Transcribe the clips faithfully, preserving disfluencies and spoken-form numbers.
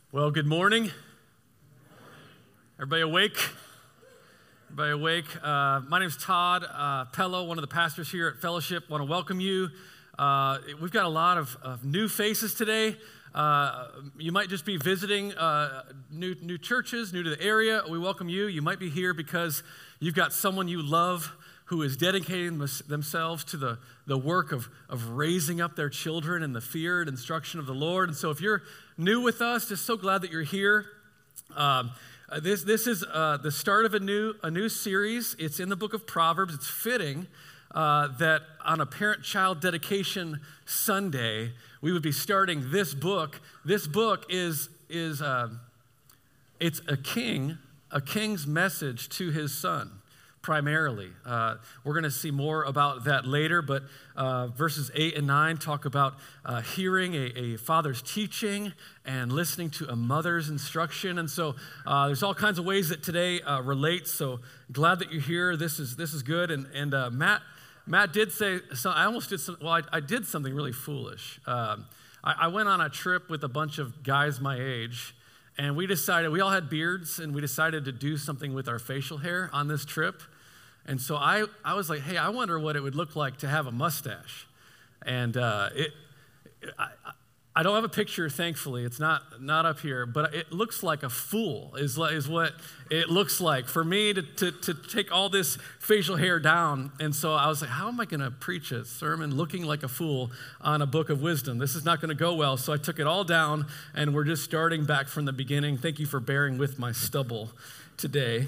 Well, good morning. Everybody awake? Everybody awake? Uh, my name is Todd uh, Pello, one of the pastors here at Fellowship. Want to welcome you. Uh, we've got a lot of, of new faces today. Uh, you might just be visiting uh, new, new churches, new to the area. We welcome you. You might be here because you've got someone you love who is dedicating themselves to the, the work of, of raising up their children in the fear and instruction of the Lord. And so if you're new with us, just so glad that you're here. Um, this this is uh, the start of a new a new series. It's in the book of Proverbs. It's fitting uh, that on a parent-child dedication Sunday, we would be starting this book. This book is, is uh, it's a king, a king's message to his son. Primarily. Uh, we're going to see more about that later, but uh, verses eight and nine talk about uh, hearing a, a father's teaching and listening to a mother's instruction. And so uh, there's all kinds of ways that today uh, relates. So glad that you're here. This is this is good. And and uh, Matt Matt did say, so I almost did some, well, I, I did something really foolish. Um, I, I went on a trip with a bunch of guys my age, and we decided, we all had beards, and we decided to do something with our facial hair on this trip. And so I, I was like, hey, I wonder what it would look like to have a mustache. And uh, it, I, I don't have a picture, thankfully. It's not not up here, but it looks like a fool is, is what it looks like for me to, to, to take all this facial hair down. And so I was like, how am I going to preach a sermon looking like a fool on a book of wisdom? This is not going to go well. So I took it all down, and we're just starting back from the beginning. Thank you for bearing with my stubble today.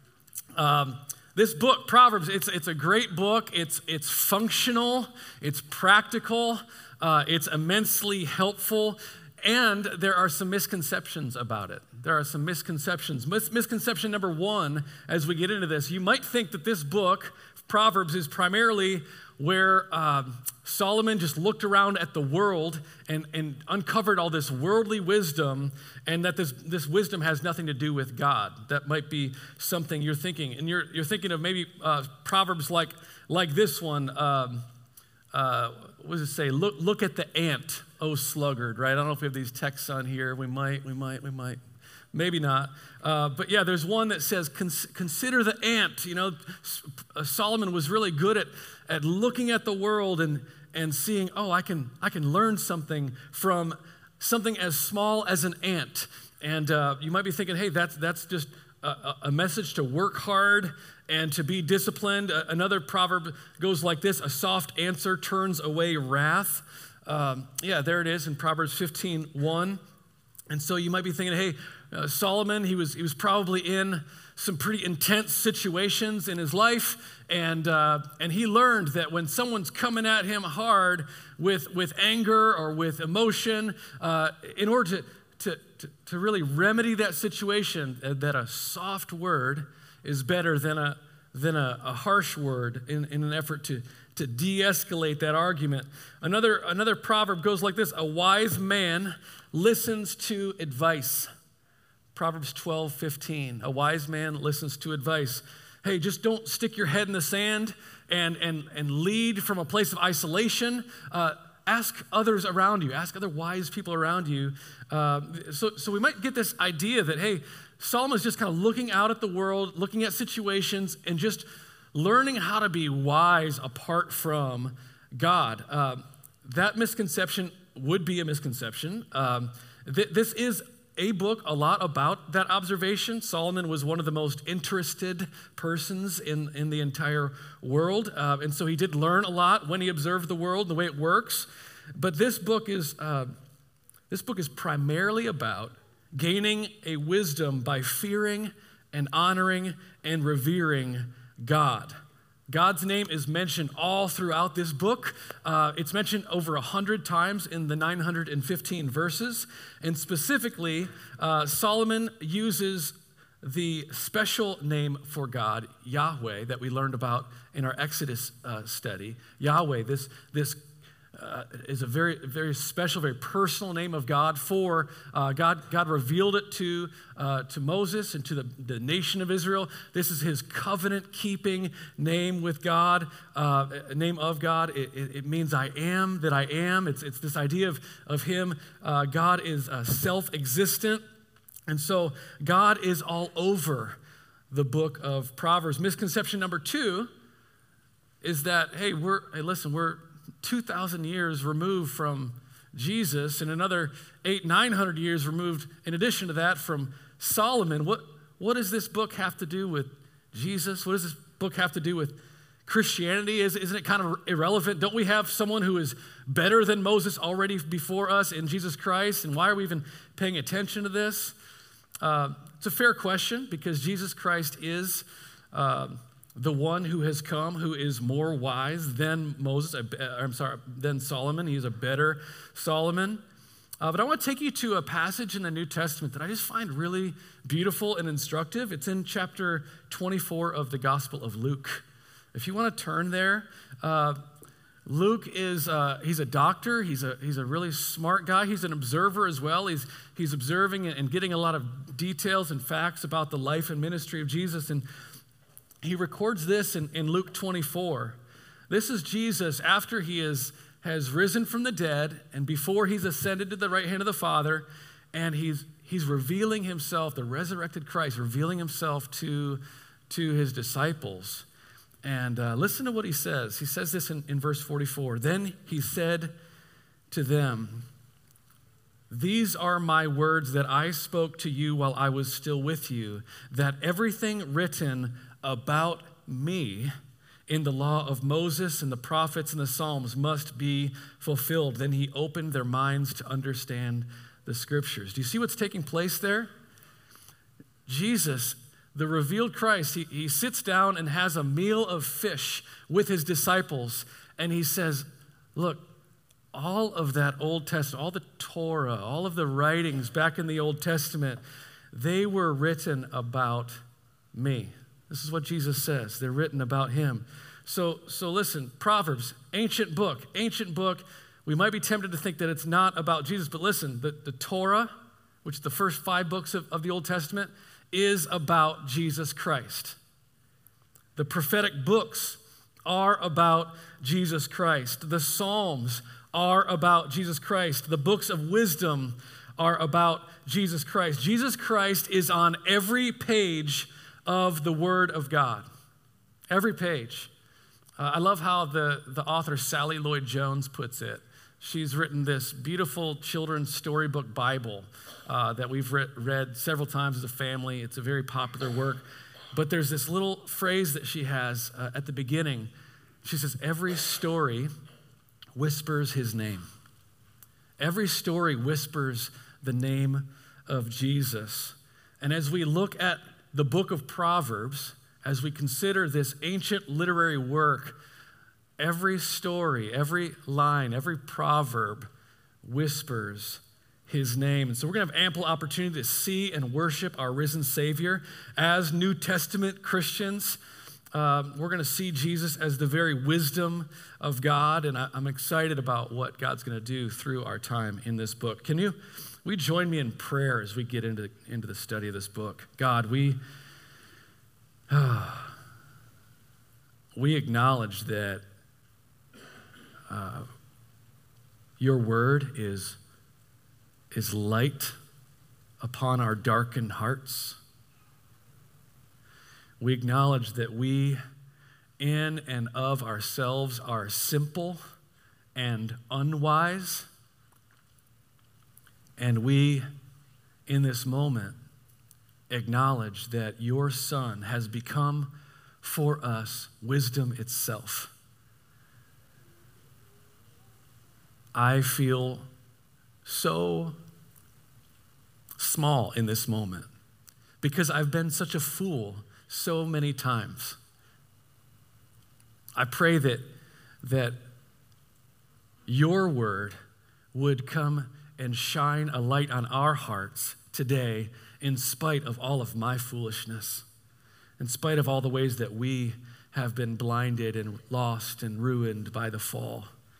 Um, This book, Proverbs, it's it's a great book. It's it's functional, it's practical, uh, it's immensely helpful, and there are some misconceptions about it. There are some misconceptions. Mis- misconception number one, as we get into this, you might think that this book, Proverbs, is primarily where um, Solomon just looked around at the world and, and uncovered all this worldly wisdom, and that this, this wisdom has nothing to do with God. That might be something you're thinking. And you're, you're thinking of maybe uh, Proverbs like, like this one. Um, uh, what does it say? Look, look at the ant, O sluggard, right? I don't know if we have these texts on here. We might, we might, we might. Maybe not. Uh, but yeah, there's one that says, Cons- consider the ant. You know, Solomon was really good at, at looking at the world and, and seeing, oh, I can, I can learn something from something as small as an ant. And uh, you might be thinking, hey, that's, that's just a, a message to work hard and to be disciplined. Uh, another proverb goes like this: a soft answer turns away wrath. Um, yeah, there it is in Proverbs fifteen one. And so you might be thinking, hey, uh, Solomon, he was he was probably in some pretty intense situations in his life, and uh, and he learned that when someone's coming at him hard with with anger or with emotion, uh, in order to, to to to really remedy that situation, uh, that a soft word is better than a than a, a harsh word in, in an effort to to de-escalate that argument. Another another proverb goes like this: a wise man listens to advice. Proverbs twelve fifteen. A wise man listens to advice. Hey, just don't stick your head in the sand and and and lead from a place of isolation. Uh, ask others around you. Ask other wise people around you. Uh, so, so we might get this idea that, hey, Solomon's just kind of looking out at the world, looking at situations, and just learning how to be wise apart from God. Uh, that misconception would be a misconception. Um, th- this is a book a lot about that observation. Solomon was one of the most interested persons in, in the entire world. Uh, and so he did learn a lot when he observed the world, the way it works. But this book is, uh, this book is primarily about gaining a wisdom by fearing and honoring and revering God. God's name is mentioned all throughout this book. Uh, it's mentioned over one hundred times in the nine hundred fifteen verses. And specifically, uh, Solomon uses the special name for God, Yahweh, that we learned about in our Exodus uh, study. Yahweh, this, this uh, is a very, very special, very personal name of God for uh, God. God revealed it to uh, to Moses and to the, the nation of Israel. This is his covenant-keeping name with God, uh, name of God. It, it, it means I am that I am. It's it's this idea of of him. Uh, God is uh, self-existent, and so God is all over the book of Proverbs. Misconception number two is that, hey, we're, hey, listen, we're two thousand years removed from Jesus and another eight, nine hundred years removed in addition to that from Solomon. What, what does this book have to do with Jesus? What does this book have to do with Christianity? Is, isn't it kind of irrelevant? Don't we have someone who is better than Moses already before us in Jesus Christ? And why are we even paying attention to this? Uh, it's a fair question because Jesus Christ is uh, the one who has come, who is more wise than Moses, uh, I'm sorry, than Solomon. He is a better Solomon. Uh, but I want to take you to a passage in the New Testament that I just find really beautiful and instructive. It's in chapter twenty-four of the Gospel of Luke. If you want to turn there, uh, Luke is, uh, he's a doctor. He's a, he's a really smart guy. He's an observer as well. He's, he's observing and getting a lot of details and facts about the life and ministry of Jesus. And he records this in, in Luke twenty-four. This is Jesus after he is, has risen from the dead and before he's ascended to the right hand of the Father, and he's, he's revealing himself, the resurrected Christ, revealing himself to, to his disciples. And uh, listen to what he says. He says this in, in verse forty-four. Then he said to them, "These are my words that I spoke to you while I was still with you, that everything written about me in the law of Moses and the prophets and the Psalms must be fulfilled." Then he opened their minds to understand the scriptures. Do you see what's taking place there? Jesus, the revealed Christ, he, he sits down and has a meal of fish with his disciples, and he says, look, all of that Old Testament, all the Torah, all of the writings back in the Old Testament, they were written about me. This is what Jesus says. They're written about him. So, so listen, Proverbs, ancient book, ancient book. We might be tempted to think that it's not about Jesus, but listen, the, the Torah, which is the first five books of, of the Old Testament, is about Jesus Christ. The prophetic books are about Jesus Christ. The Psalms are about Jesus Christ. The books of wisdom are about Jesus Christ. Jesus Christ is on every page of the Word of God. Every page. Uh, I love how the, the author Sally Lloyd Jones puts it. She's written this beautiful children's storybook Bible uh, that we've re- read several times as a family. It's a very popular work. But there's this little phrase that she has uh, at the beginning. She says, every story whispers his name. Every story whispers the name of Jesus. And as we look at the book of Proverbs, as we consider this ancient literary work, every story, every line, every proverb whispers his name. And so we're going to have ample opportunity to see and worship our risen Savior. As New Testament Christians, uh, we're going to see Jesus as the very wisdom of God, and I, I'm excited about what God's going to do through our time in this book. Can you, will you join me in prayer as we get into, into the study of this book? God, we, uh, we acknowledge that Uh, your word is, is light upon our darkened hearts. We acknowledge that we, in and of ourselves, are simple and unwise. And we, in this moment, acknowledge that your Son has become for us wisdom itself. I feel so small in this moment because I've been such a fool so many times. I pray that, that your word would come and shine a light on our hearts today in spite of all of my foolishness, in spite of all the ways that we have been blinded and lost and ruined by the fall.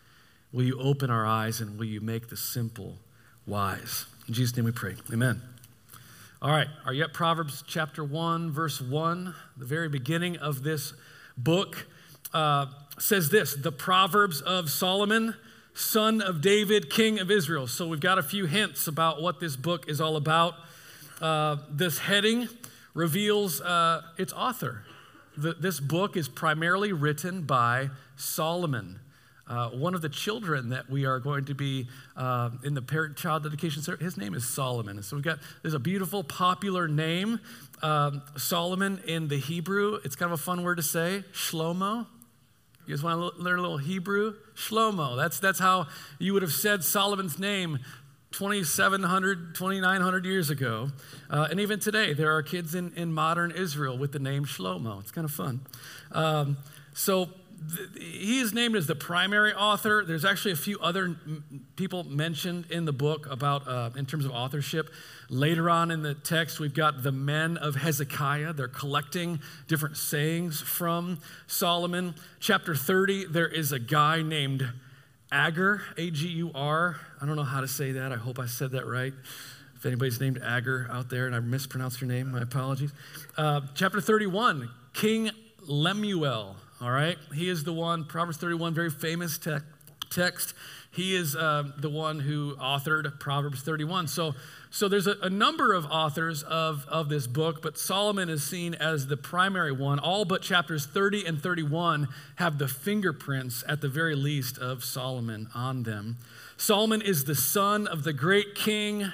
Will you open our eyes and will you make the simple wise? In Jesus' name we pray, amen. All right, are you at Proverbs chapter one, verse one? The very beginning of this book uh, says this, the Proverbs of Solomon, son of David, king of Israel. So we've got a few hints about what this book is all about. Uh, this heading reveals uh, its author. The, this book is primarily written by Solomon, uh, one of the children that we are going to be uh, in the parent-child dedication service. His name is Solomon. And so we've got, there's a beautiful, popular name, um, Solomon in the Hebrew. It's kind of a fun word to say, Shlomo. You guys want to learn a little Hebrew? Shlomo. That's, that's how you would have said Solomon's name twenty-seven hundred, twenty-nine hundred years ago. Uh, and even today, there are kids in, in modern Israel with the name Shlomo. It's kind of fun. Um, so th- he is named as the primary author. There's actually a few other m- people mentioned in the book about, uh, in terms of authorship. Later on in the text, we've got the men of Hezekiah. They're collecting different sayings from Solomon. Chapter thirty, there is a guy named Agur, A G U R. I don't know how to say that. I hope I said that right. If anybody's named Agur out there and I mispronounced your name, my apologies. Uh, chapter thirty-one, King Lemuel, all right? He is the one, Proverbs thirty-one, very famous te- text. He is uh, the one who authored Proverbs thirty-one. So, so there's a, a number of authors of, of this book, but Solomon is seen as the primary one. All but chapters thirty and thirty-one have the fingerprints, at the very least, of Solomon on them. Solomon is the son of the great king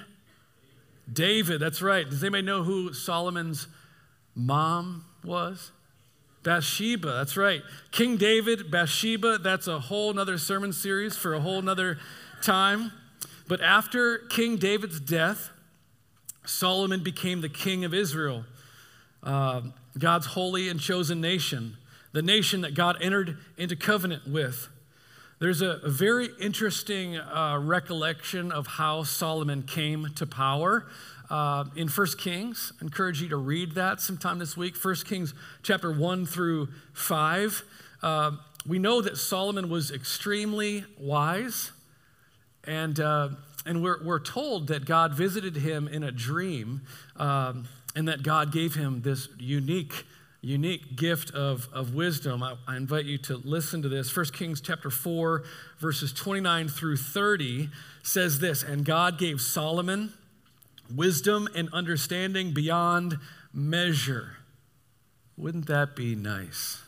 David. That's right. Does anybody know who Solomon's mom was? Bathsheba, that's right. King David, Bathsheba, that's a whole nother sermon series for a whole nother time. But after King David's death, Solomon became the king of Israel, uh, God's holy and chosen nation, the nation that God entered into covenant with. There's a, a very interesting uh, recollection of how Solomon came to power. Uh, in First Kings, I encourage you to read that sometime this week. First Kings chapter one through five. Uh, we know that Solomon was extremely wise, and uh, and we're we're told that God visited him in a dream, um, and that God gave him this unique unique gift of, of wisdom. I, I invite you to listen to this. First Kings chapter four, verses twenty-nine through thirty says this, and God gave Solomon wisdom and understanding beyond measure. Wouldn't that be nice?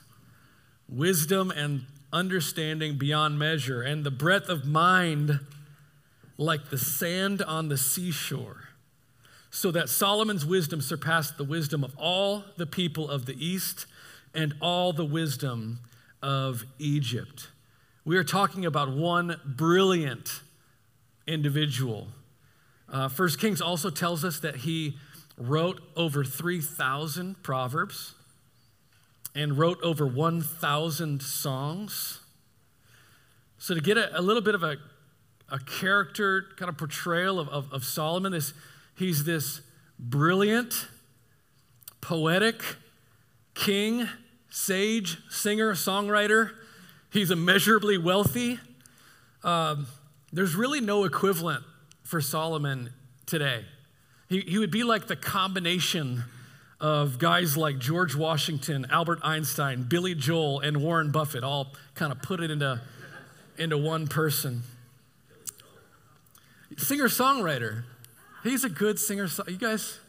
Wisdom and understanding beyond measure, and the breadth of mind like the sand on the seashore, so that Solomon's wisdom surpassed the wisdom of all the people of the East and all the wisdom of Egypt. We are talking about one brilliant individual. Uh, First Kings also tells us that he wrote over three thousand proverbs and wrote over one thousand songs. So to get a, a little bit of a, a character kind of portrayal of, of, of Solomon, this, he's this brilliant, poetic king, sage, singer, songwriter. He's immeasurably wealthy. Um, there's really no equivalent for Solomon today. He, he would be like the combination of guys like George Washington, Albert Einstein, Billy Joel, and Warren Buffett, all kind of put it into, into one person. Singer-songwriter. He's a good singer. You guys?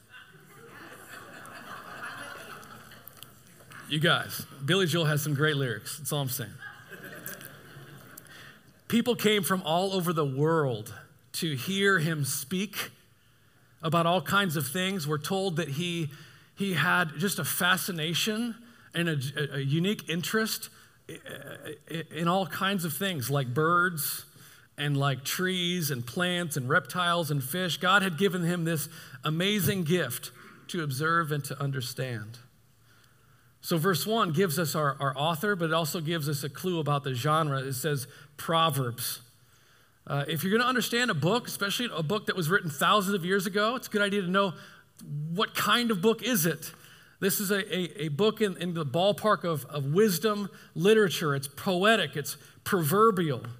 You guys. Billy Joel has some great lyrics. That's all I'm saying. People came from all over the world to hear him speak about all kinds of things. We're told that he, he had just a fascination and a, a unique interest in all kinds of things, like birds and like trees and plants and reptiles and fish. God had given him this amazing gift to observe and to understand. So verse one gives us our, our author, but it also gives us a clue about the genre. It says Proverbs. Uh, if you're going to understand a book, especially a book that was written thousands of years ago, it's a good idea to know what kind of book is it. This is a, a, a book in, in the ballpark of, of wisdom literature. It's poetic. It's proverbial.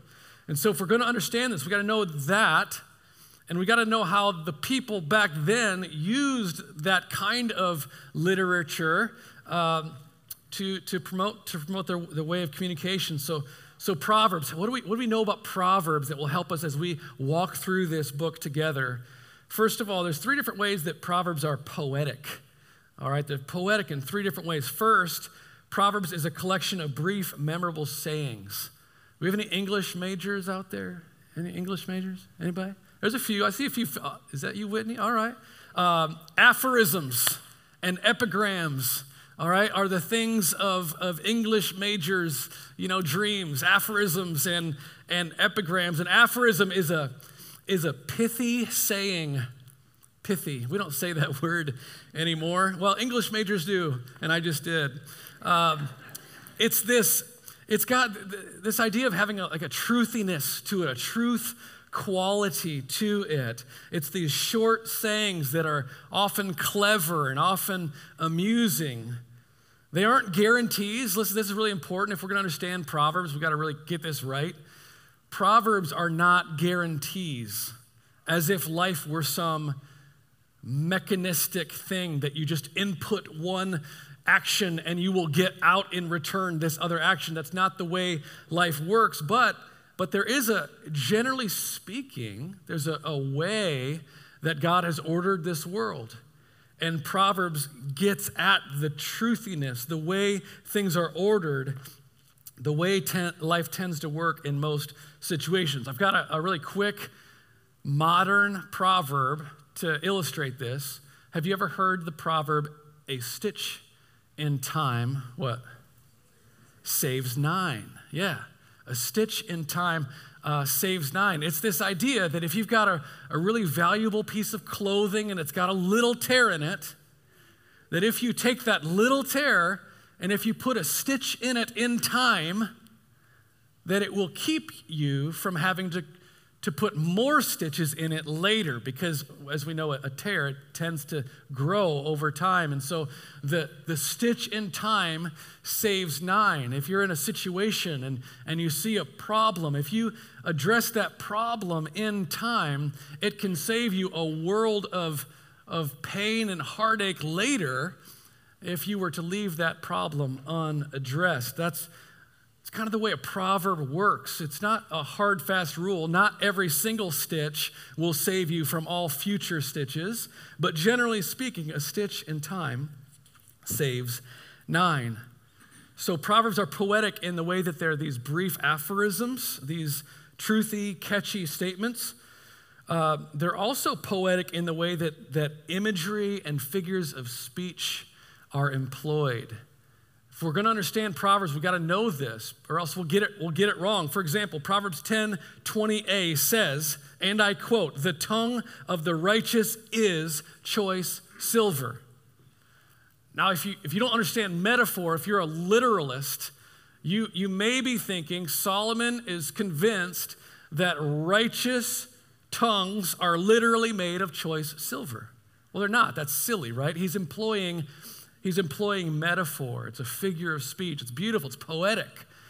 And so if we're going to understand this, we got to know that, and we got to know how the people back then used that kind of literature um, to, to promote to promote their, the way of communication. So, so Proverbs, what do we what do we know about Proverbs that will help us as we walk through this book together? First of all, there's three different ways that Proverbs are poetic. All right, they're poetic in three different ways. First, Proverbs is a collection of brief, memorable sayings. Do we have any English majors out there? Any English majors? Anybody? There's a few. I see a few. Uh, is that you, Whitney? All right. Um, aphorisms and epigrams, all right, are the things of, of English majors, you know, dreams. Aphorisms and, and epigrams. An aphorism is a, is a pithy saying. Pithy. We don't say that word anymore. Well, English majors do, and I just did. Um, it's this, it's got th- this idea of having a, like a truthiness to it, a truth quality to it. It's these short sayings that are often clever and often amusing. They aren't guarantees. Listen, this is really important. If we're going to understand Proverbs, we've got to really get this right. Proverbs are not guarantees, as if life were some mechanistic thing that you just input one action and you will get out in return this other action. That's not the way life works. But but there is a, generally speaking, there's a, a way that God has ordered this world. And Proverbs gets at the truthiness, the way things are ordered, the way ten, life tends to work in most situations. I've got a, a really quick modern proverb to illustrate this. Have you ever heard the proverb, a stitch in time, what? Saves nine. Yeah, a stitch in time uh, saves nine. It's this idea that if you've got a, a really valuable piece of clothing and it's got a little tear in it, that if you take that little tear and if you put a stitch in it in time, that it will keep you from having to to put more stitches in it later, because as we know, a tear, it tends to grow over time. And so the, the stitch in time saves nine. If you're in a situation and, and you see a problem, if you address that problem in time, it can save you a world of, of pain and heartache later if you were to leave that problem unaddressed. That's It's kind of the way a proverb works. It's not a hard, fast rule. Not every single stitch will save you from all future stitches, but generally speaking, a stitch in time saves nine. So Proverbs are poetic in the way that they're these brief aphorisms, these truthy, catchy statements. Uh, they're also poetic in the way that, that imagery and figures of speech are employed. If we're going to understand Proverbs, we've got to know this, or else we'll get it, we'll get it wrong. For example, Proverbs ten twenty a says, and I quote, "The tongue of the righteous is choice silver." Now, if you if you don't understand metaphor, if you're a literalist, you, you may be thinking Solomon is convinced that righteous tongues are literally made of choice silver. Well, they're not. That's silly, right? He's employing He's employing metaphor. It's a figure of speech. It's beautiful. It's poetic.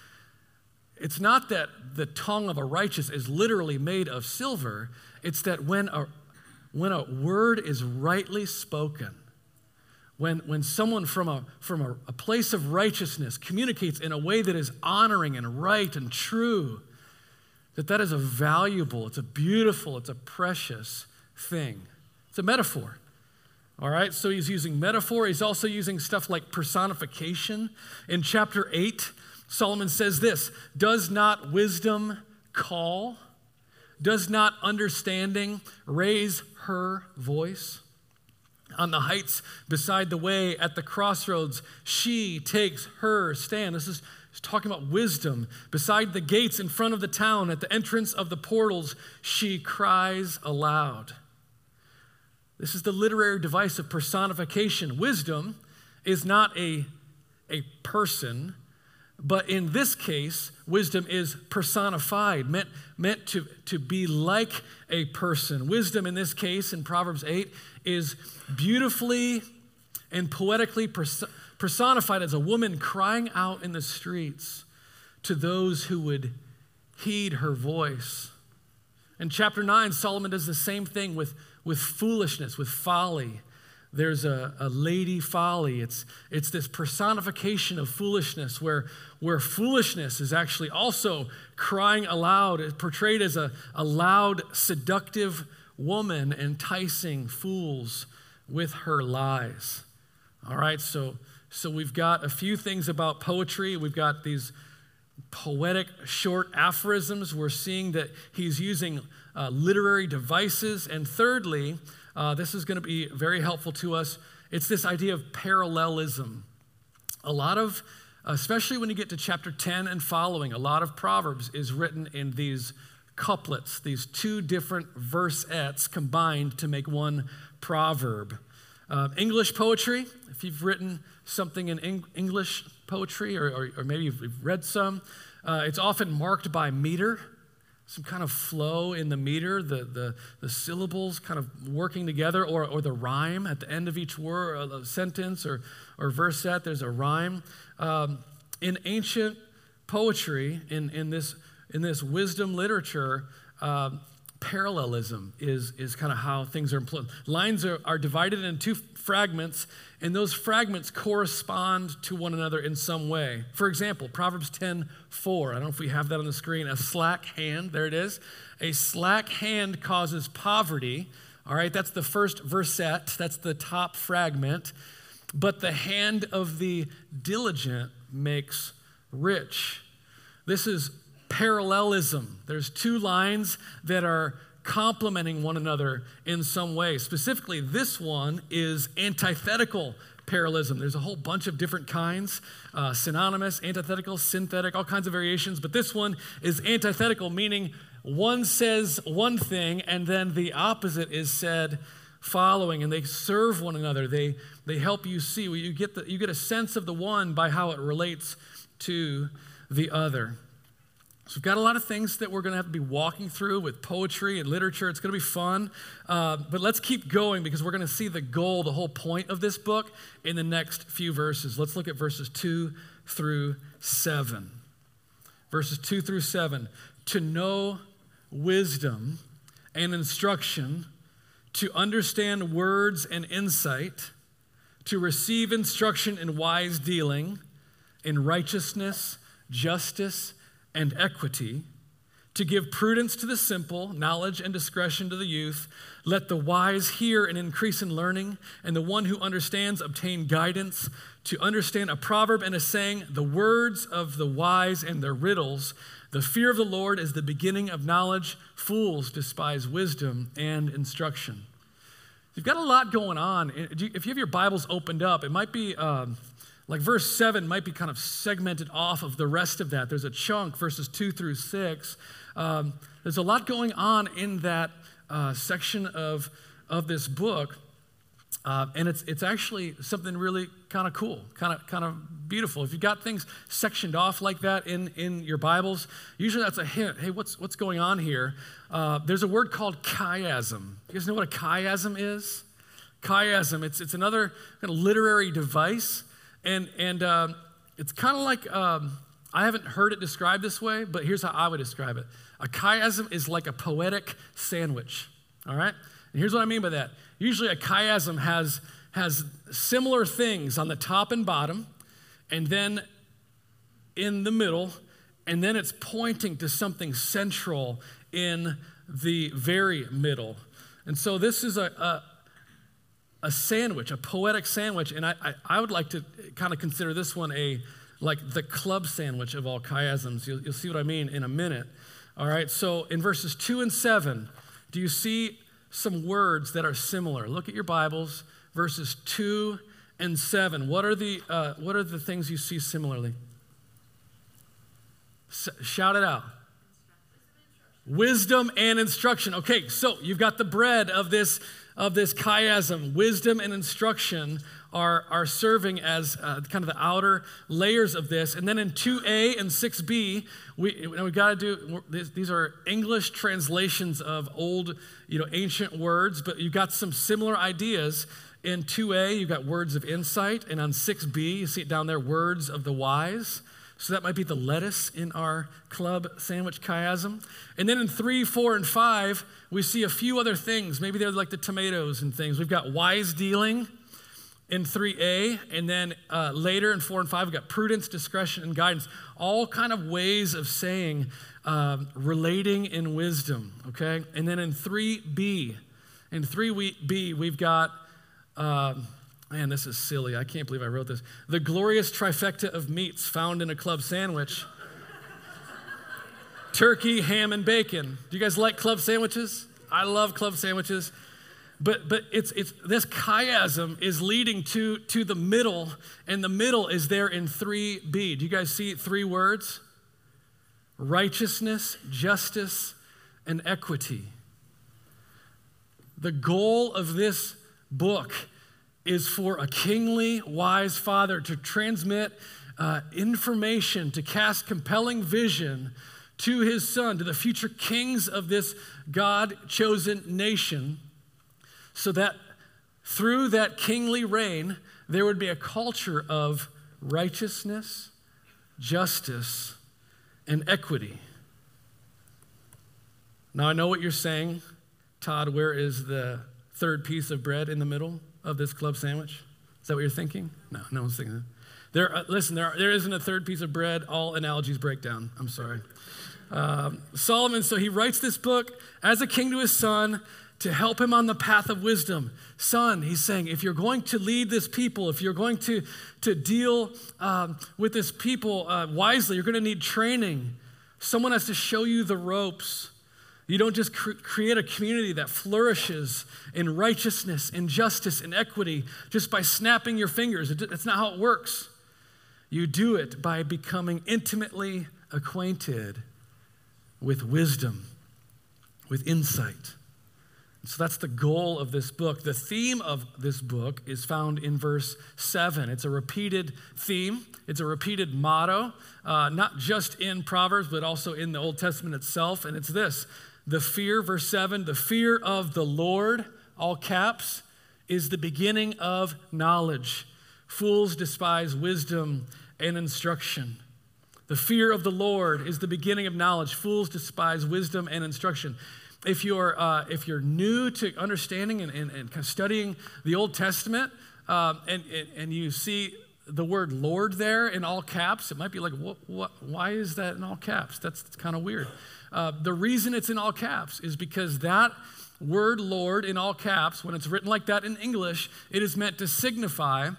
It's not that the tongue of a righteous is literally made of silver. It's that when a, when a word is rightly spoken, when, when someone from, a, from a, a place of righteousness communicates in a way that is honoring and right and true, that that is a valuable, it's a beautiful, it's a precious thing. It's a metaphor. All right, so he's using metaphor. He's also using stuff like personification. In chapter eight, Solomon says this, "Does not wisdom call? Does not understanding raise her voice? On the heights beside the way, at the crossroads, she takes her stand." This is talking about wisdom. "Beside the gates in front of the town, at the entrance of the portals, she cries aloud." This is the literary device of personification. Wisdom is not a, a person, but in this case, wisdom is personified, meant, meant to, to be like a person. Wisdom in this case, in Proverbs eight, is beautifully and poetically pers- personified as a woman crying out in the streets to those who would heed her voice. In chapter nine, Solomon does the same thing with, with foolishness, with folly. There's a, a lady folly. It's, it's this personification of foolishness where, where foolishness is actually also crying aloud, it's portrayed as a, a loud, seductive woman enticing fools with her lies. All right, so, so we've got a few things about poetry. We've got these poetic short aphorisms. We're seeing that he's using uh, literary devices. And thirdly, uh, this is going to be very helpful to us. It's this idea of parallelism. A lot of, especially when you get to chapter ten and following, a lot of Proverbs is written in these couplets, these two different versettes combined to make one proverb. Uh, English poetry, if you've written something in Eng- English poetry, or, or, or maybe you've read some, uh, it's often marked by meter, some kind of flow in the meter, the, the, the syllables kind of working together, or, or the rhyme at the end of each word, or a sentence or, or verset, there's a rhyme. Um, in ancient poetry, in, in, this, in this wisdom literature, uh, parallelism is, is kind of how things are employed. Lines are, are divided into fragments, and those fragments correspond to one another in some way. For example, Proverbs ten four. I don't know if we have that on the screen. A slack hand, there it is. A slack hand causes poverty. All right, that's the first verset. That's the top fragment. But the hand of the diligent makes rich. This is parallelism. There's two lines that are complementing one another in some way. Specifically, this one is antithetical parallelism. There's a whole bunch of different kinds, uh, synonymous, antithetical, synthetic, all kinds of variations, but this one is antithetical, meaning one says one thing and then the opposite is said following, and they serve one another. They they help you see. Well, you get the, you get a sense of the one by how it relates to the other. So we've got a lot of things that we're going to have to be walking through with poetry and literature. It's going to be fun. Uh, but let's keep going because we're going to see the goal, the whole point of this book in the next few verses. Let's look at verses two through seven. Verses two through seven. To know wisdom and instruction, to understand words and insight, to receive instruction in wise dealing, in righteousness, justice, and equity, to give prudence to the simple, knowledge and discretion to the youth. Let the wise hear and increase in learning, and the one who understands obtain guidance. To understand a proverb and a saying, the words of the wise and their riddles. The fear of the Lord is the beginning of knowledge. Fools despise wisdom and instruction. You've got a lot going on. If you have your Bibles opened up, it might be... Um, Like verse seven might be kind of segmented off of the rest of that. There's a chunk, verses two through six. Um, there's a lot going on in that uh, section of, of this book. Uh, and it's it's actually something really kind of cool, kind of kind of beautiful. If you've got things sectioned off like that in, in your Bibles, usually that's a hint. Hey, what's what's going on here? Uh, there's a word called chiasm. You guys know what a chiasm is? Chiasm, it's, it's another kind of literary device. And and uh, it's kind of like, um, I haven't heard it described this way, but here's how I would describe it. A chiasm is like a poetic sandwich, all right? And here's what I mean by that. Usually a chiasm has, has similar things on the top and bottom, and then in the middle, and then it's pointing to something central in the very middle. And so this is a... a A sandwich, a poetic sandwich, and I, I, I would like to kind of consider this one a, like the club sandwich of all chiasms. You'll, you'll see what I mean in a minute. All right, so in verses two and seven, do you see some words that are similar? Look at your Bibles, verses two and seven. What are the, uh, what are the things you see similarly? S- shout it out. Wisdom and instruction. Okay, so you've got the bread of this of this chiasm. Wisdom and instruction are, are serving as uh, kind of the outer layers of this. And then in two A and six B, we, we've got to do, these are English translations of old, you know, ancient words, but you've got some similar ideas. In two A, you've got words of insight, and on six B, you see it down there, words of the wise. So that might be the lettuce in our club sandwich chiasm. And then in three, four, and five, we see a few other things. Maybe they're like the tomatoes and things. We've got wise dealing in three A, and then uh, later in four and five, we've got prudence, discretion, and guidance. All kind of ways of saying um, relating in wisdom, okay? And then in three B, in three B, we've got, um, man, this is silly. I can't believe I wrote this. The glorious trifecta of meats found in a club sandwich. Turkey, ham, and bacon. Do you guys like club sandwiches? I love club sandwiches. But but it's it's this chiasm is leading to, to the middle, and the middle is there in three B. Do you guys see three words? Righteousness, justice, and equity. The goal of this book is for a kingly, wise father to transmit uh, information, to cast compelling vision to his son, to the future kings of this God-chosen nation, so that through that kingly reign, there would be a culture of righteousness, justice, and equity. Now, I know what you're saying. Todd, where is the third piece of bread in the middle of this club sandwich? Is that what you're thinking? No, no one's thinking that. There, uh, listen, there, are, there isn't a third piece of bread. All analogies break down. I'm sorry. Um, Solomon, so he writes this book as a king to his son to help him on the path of wisdom. Son, he's saying, if you're going to lead this people, if you're going to, to deal um, with this people uh, wisely, you're going to need training. Someone has to show you the ropes. You don't just cre- create a community that flourishes in righteousness, in justice, in equity just by snapping your fingers. That's not how it works. You do it by becoming intimately acquainted with wisdom, with insight. So that's the goal of this book. The theme of this book is found in verse seven. It's a repeated theme. It's a repeated motto, uh, not just in Proverbs, but also in the Old Testament itself. And it's this: the fear, verse seven, the fear of the Lord, all caps, is the beginning of knowledge. Fools despise wisdom and instruction. The fear of the Lord is the beginning of knowledge. Fools despise wisdom and instruction. If you're uh, if you're new to understanding and, and, and kind of studying the Old Testament, um, and, and and you see the word Lord there in all caps, it might be like, what, what, why is that in all caps? That's, that's kind of weird. Uh, the reason it's in all caps is because that word Lord in all caps, when it's written like that in English, it is meant to signify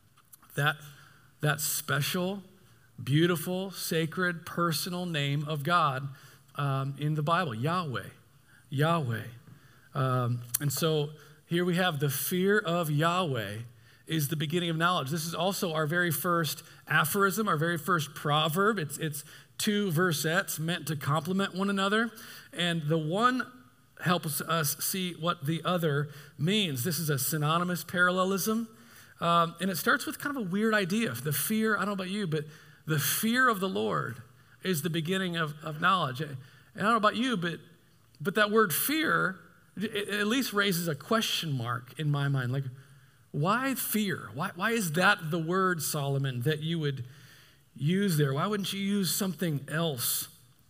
that that special, beautiful, sacred, personal name of God um, in the Bible, Yahweh. Yahweh. Um, and so here we have the fear of Yahweh is the beginning of knowledge. This is also our very first aphorism, our very first proverb. It's, it's two versettes meant to complement one another. And the one helps us see what the other means. This is a synonymous parallelism. Um, and it starts with kind of a weird idea. The fear, I don't know about you, but the fear of the Lord is the beginning of, of knowledge. And I don't know about you, but But that word fear, it at least raises a question mark in my mind. Like, why fear? Why, why is that the word, Solomon, that you would use there? Why wouldn't you use something else?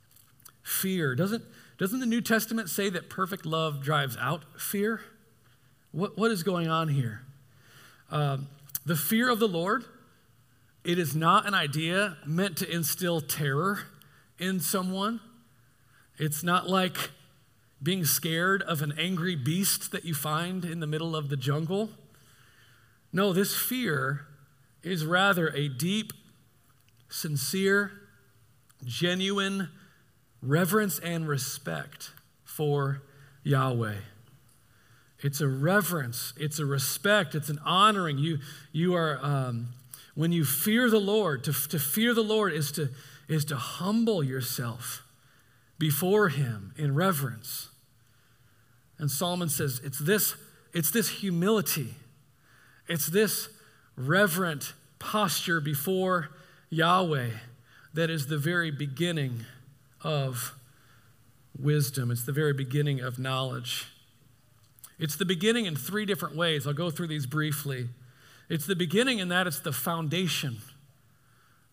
Fear. Doesn't, doesn't the New Testament say that perfect love drives out fear? What, what is going on here? Um, the fear of the Lord, it is not an idea meant to instill terror in someone. It's not like being scared of an angry beast that you find in the middle of the jungle. No, this fear is rather a deep, sincere, genuine reverence and respect for Yahweh. It's a reverence, it's a respect, it's an honoring. You, you are, um, when you fear the Lord, to, to fear the Lord is to, is to humble yourself before him in reverence. And Solomon says it's this, it's this humility, it's this reverent posture before Yahweh that is the very beginning of wisdom. It's the very beginning of knowledge. It's the beginning in three different ways. I'll go through these briefly. It's the beginning in that it's the foundation.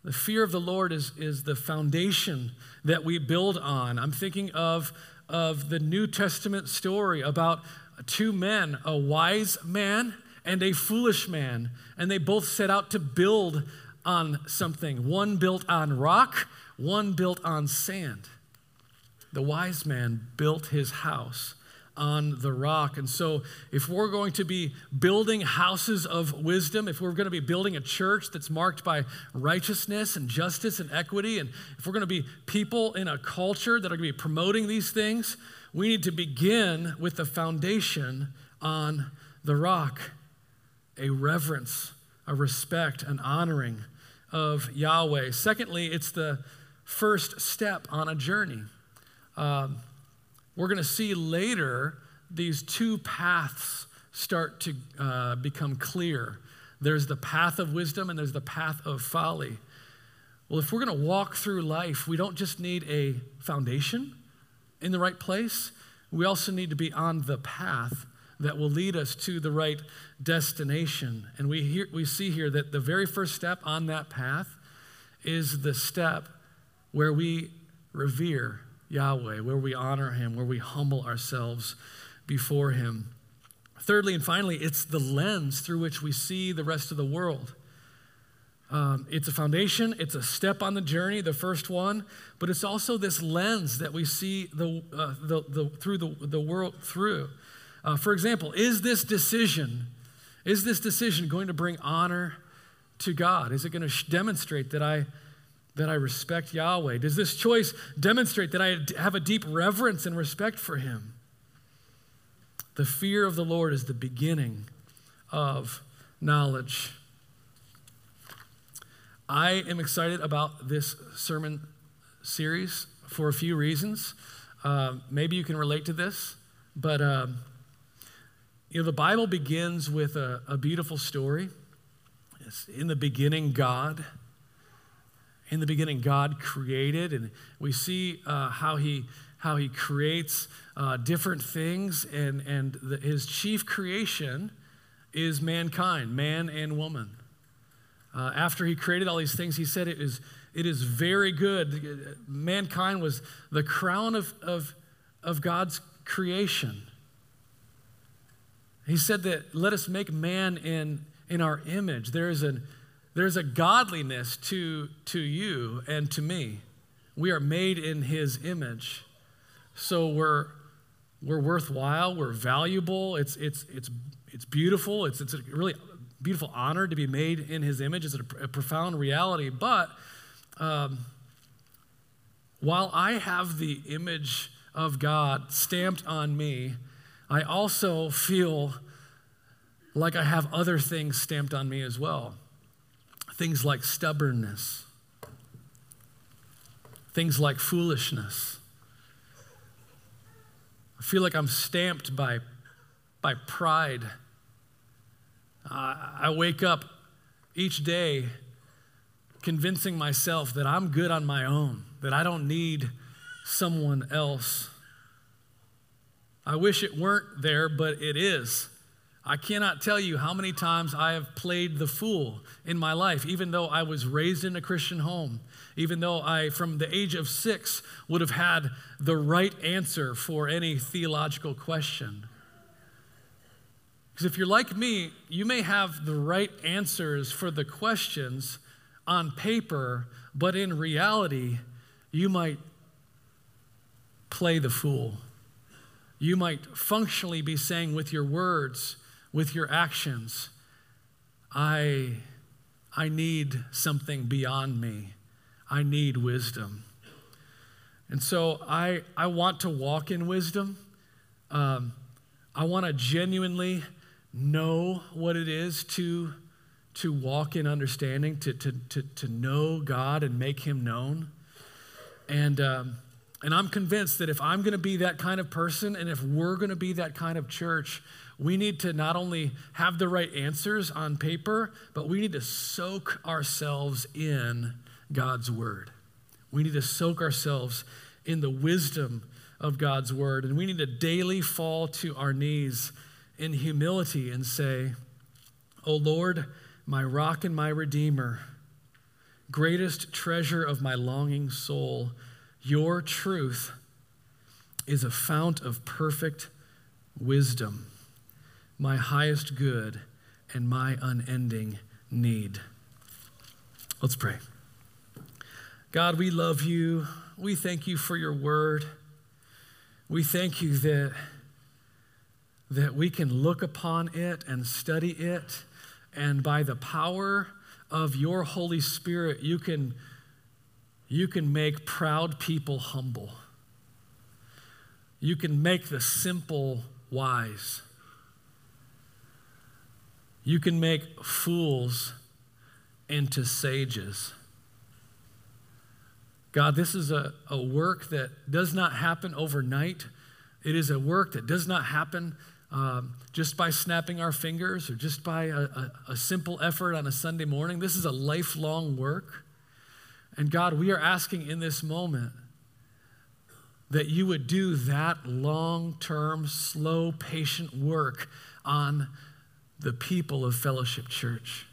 The fear of the Lord is, is the foundation that we build on. I'm thinking of, of the New Testament story about two men, a wise man and a foolish man, and they both set out to build on something. One built on rock, one built on sand. The wise man built his house on the rock. And so if we're going to be building houses of wisdom, if we're going to be building a church that's marked by righteousness and justice and equity, and if we're going to be people in a culture that are going to be promoting these things, we need to begin with the foundation on the rock, a reverence, a respect, an honoring of Yahweh. Secondly, it's the first step on a journey. Um, we're going to see later these two paths start to uh, become clear. There's the path of wisdom and there's the path of folly. Well, if we're going to walk through life, we don't just need a foundation in the right place. We also need to be on the path that will lead us to the right destination. And we hear, we see here that the very first step on that path is the step where we revere Yahweh, where we honor him, where we humble ourselves before him. Thirdly and finally, it's the lens through which we see the rest of the world. Um, it's a foundation, it's a step on the journey, the first one, but it's also this lens that we see the, uh, the, the, through the, the world through. Uh, for example, is this decision, is this decision going to bring honor to God? Is it going to sh- demonstrate that I that I respect Yahweh? Does this choice demonstrate that I have a deep reverence and respect for him? The fear of the Lord is the beginning of knowledge. I am excited about this sermon series for a few reasons. Uh, maybe you can relate to this, but um, you know, the Bible begins with a, a beautiful story. It's in the beginning, God. In the beginning, God created, and we see uh, how he how he creates uh, different things, and and the, his chief creation is mankind, man and woman. Uh, after he created all these things, he said it is it is very good. Mankind was the crown of of of God's creation. He said that let us make man in in our image. There is an There's a godliness to, to you and to me. We are made in his image. So we're, we're worthwhile, we're valuable, it's, it's, it's, it's beautiful, it's, it's a really beautiful honor to be made in his image. It's a, a profound reality. But um, while I have the image of God stamped on me, I also feel like I have other things stamped on me as well. Things like stubbornness, things like foolishness. I feel like I'm stamped by, by pride. Uh, I wake up each day convincing myself that I'm good on my own, that I don't need someone else. I wish it weren't there, but it is. I cannot tell you how many times I have played the fool in my life, even though I was raised in a Christian home, even though I, from the age of six, would have had the right answer for any theological question. Because if you're like me, you may have the right answers for the questions on paper, but in reality, you might play the fool. You might functionally be saying with your words, with your actions, I, I need something beyond me. I need wisdom. And so I, I want to walk in wisdom. Um, I want to genuinely know what it is to, to walk in understanding, to, to, to, to know God and make him known. And, um, and I'm convinced that if I'm going to be that kind of person, and if we're going to be that kind of church, we need to not only have the right answers on paper, but we need to soak ourselves in God's word. We need to soak ourselves in the wisdom of God's word. And we need to daily fall to our knees in humility and say, "O Lord, my rock and my redeemer, greatest treasure of my longing soul, your truth is a fount of perfect wisdom, my highest good and my unending need. Let's pray. God, we love you. We thank you for your word. We thank you that, that we can look upon it and study it, and by the power of your Holy Spirit, you can, you can make proud people humble. You can make the simple wise. You can make fools into sages. God, this is a, a work that does not happen overnight. It is a work that does not happen um, just by snapping our fingers or just by a, a, a simple effort on a Sunday morning. This is a lifelong work. And God, we are asking in this moment that you would do that long-term, slow, patient work on the people of Fellowship Church.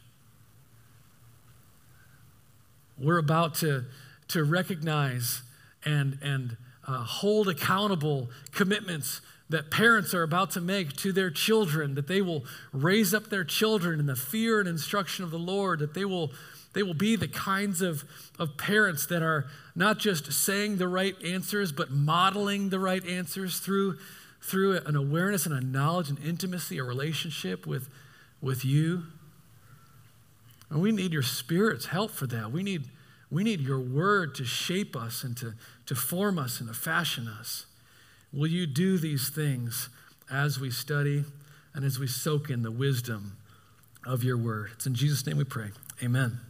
We're about to, to recognize and, and uh, hold accountable commitments that parents are about to make to their children, that they will raise up their children in the fear and instruction of the Lord, that they will They will be the kinds of, of parents that are not just saying the right answers, but modeling the right answers through, through an awareness and a knowledge and intimacy, a relationship with, with you. And we need your Spirit's help for that. We need, we need your word to shape us and to, to form us and to fashion us. Will you do these things as we study and as we soak in the wisdom of your word? It's in Jesus' name we pray. Amen.